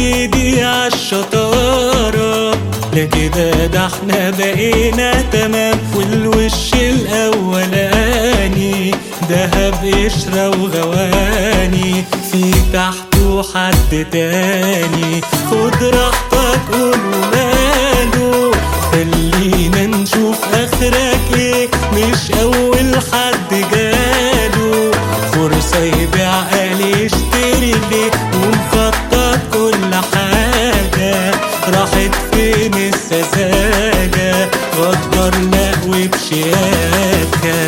سيدي عالشطارة، لا كده ده احنا بقينا تمام. والوش الاولاني دهب قشرة وغواني، في تحته حد تاني. خد راحتك قول وماله، خلينا نشوف اخرك ايه، مش اول حد جاله فرصة يبيع قال يشتري ليه. ومخطط كل حاجة، راحت فين السذاجة، غدرنا وبشياكة.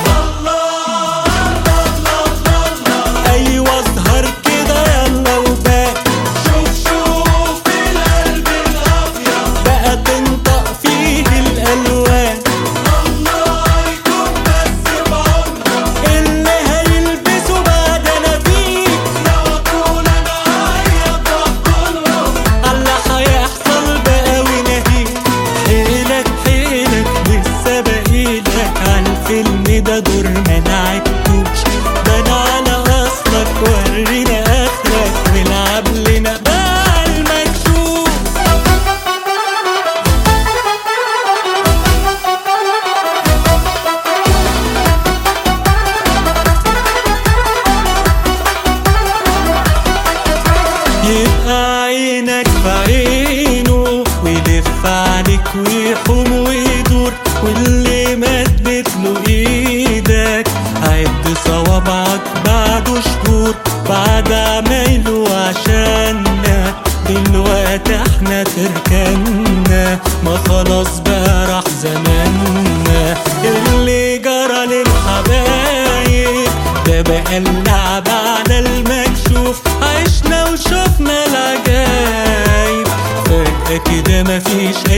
أيوة اظهر كده يلا وباك، شوف القلب الأبيض بقى تنطق فيه الألوان. الله يكون بس بعمره اللي هيلبسه بعد نبيك، لو أكون أنا هعيط كله على هيحصل بقى ونهيك. حيلك لسه باقيلك عالفيلم ده دور ما نعدتوش، بان على اصلك ورينا اخرك نلعب لنا بقى المكشوف. يبقى عينك في عينه ويلف عليك ويحوم ويدور، واللي ما اديتله ايدك عد صوابعك بعده شهور. بعد عمايله عشاننا دلوقتي احنا تركنا، ما خلاص بقى راح زماننا. اللي جرى للحبايب ده بقى اللعب على المكشوف، عشنا وشوفنا العجايب فجأة كده مفيش